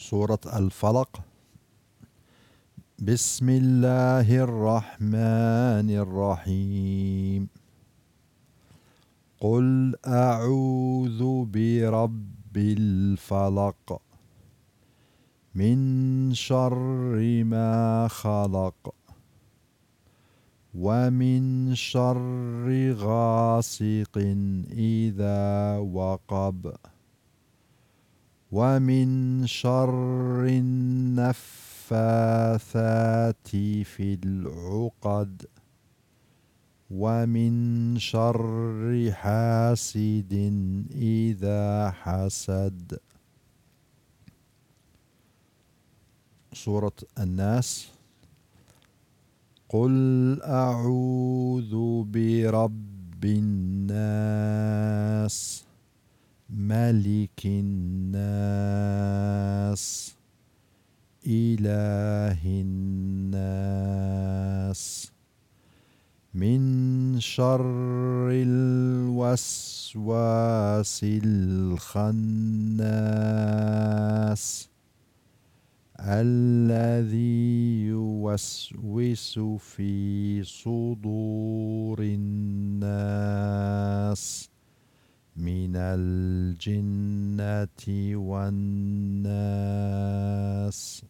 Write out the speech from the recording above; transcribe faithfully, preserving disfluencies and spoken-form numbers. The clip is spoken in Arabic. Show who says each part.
Speaker 1: سورة الفلق. بسم الله الرحمن الرحيم. قل أعوذ برب الفلق من شر ما خلق ومن شر غاسق إذا وقب ومن شر النفاثات في العقد ومن شر حاسد إذا حسد. سورة الناس. قل أعوذ برب الناس ملك الناس إله الناس من شر الوسواس الخناس الذي يوسوس في صدور الناس من الجنة والناس.